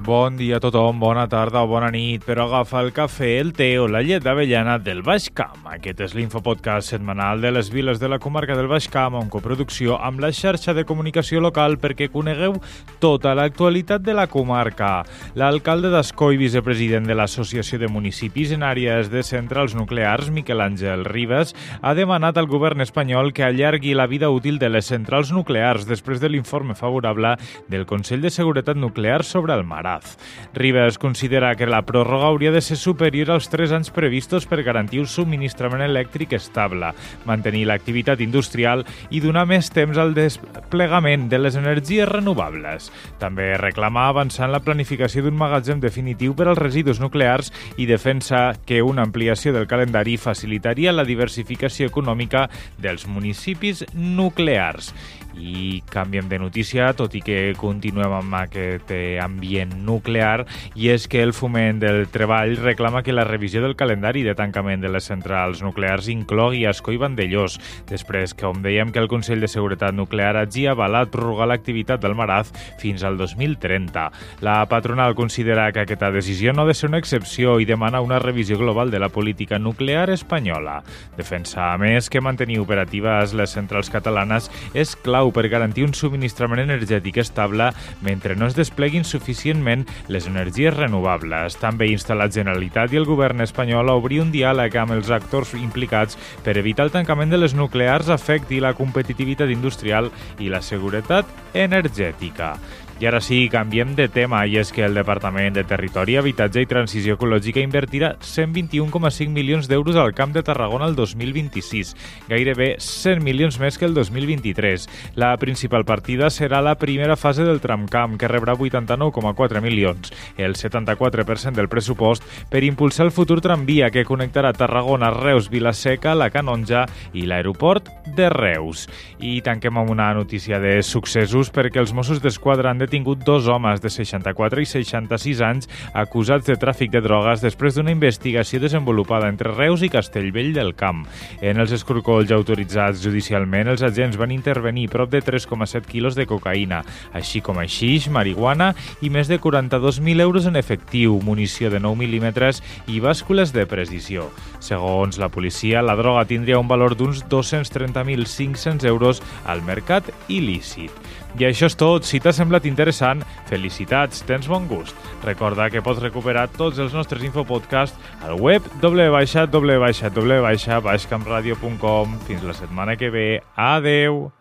Bon dia a tothom, bona tarda o bona nit, però agafa el cafè, el té o la llet d'avellana del Baix Camp. Aquest és l'infopodcast setmanal de les viles de la comarca del Baix Camp, en coproducció amb la xarxa de comunicació local perquè conegueu tota l'actualitat de la comarca. L'alcalde d'Ascó i vicepresident de l'Associació de Municipis en Àrees de Centrals Nuclears, Miquel Àngel Ribas, ha demanat al govern espanyol que allargui la vida útil de les centrals nuclears després de l'informe favorable del Consell de Seguretat Nuclear sobre el Marat. Ribas considera que la pròrroga hauria de ser superior als 3 anys previstos per garantir un subministrament elèctric estable, mantenir l'activitat industrial i donar més temps al desplegament de les energies renovables. També reclama avançar en la planificació d'un magatzem definitiu per als residus nuclears i defensa que una ampliació del calendari facilitaria la diversificació econòmica dels municipis nuclears. I canviem de notícia, tot i que continuem amb aquest ambient nuclear, i és que el Foment del Treball reclama que la revisió del calendari de tancament de les centrals nuclears inclogui Ascó i Vandellòs, després que, com dèiem, que el Consell de Seguretat Nuclear hagi avalat prorrogar l'activitat del Maraz fins al 2030. La patronal considera que aquesta decisió no ha de ser una excepció i demana una revisió global de la política nuclear espanyola. Defensa, a més, que mantenir operatives les centrals catalanes és clau per garantir un subministrament energètic estable mentre no es despleguin suficientment les energies renovables. També insta la Generalitat i el govern espanyol a obrir un diàleg amb els actors implicats per evitar el tancament de les nuclears afecti la competitivitat industrial i la seguretat energètica. I ara sí, canviem de tema, i és que el Departament de Territori, Habitatge i Transició Ecològica invertirà 121,5 milions d'euros al Camp de Tarragona el 2026, gairebé 100 milions més que el 2023. La principal partida serà la primera fase del tramcamp, que rebrà 89,4 milions, el 74% del pressupost, per impulsar el futur tramvia que connectarà Tarragona, Reus, Vila-seca, la Canonja i l'aeroport de Reus. I tanquem amb una notícia de successos perquè els Mossos d'Esquadra han detingut 2 homes de 64 i 66 anys acusats de tràfic de drogues després d'una investigació desenvolupada entre Reus i Castellvell del Camp. En els escorcolls autoritzats judicialment, els agents van intervenir prop de 3,7 quilos de cocaïna, així com haixix, marihuana i més de 42.000 euros en efectiu, munició de 9 mil·límetres i bàscules de precisió. Segons la policia, la droga tindria un valor d'uns 230.500 euros al mercat il·lícit. I això és tot. Si t'ha semblat interessant, felicitats, tens bon gust. Recorda que pots recuperar tots els nostres infopodcasts al web www.baixcampradio.com. Fins la setmana que ve. Adeu!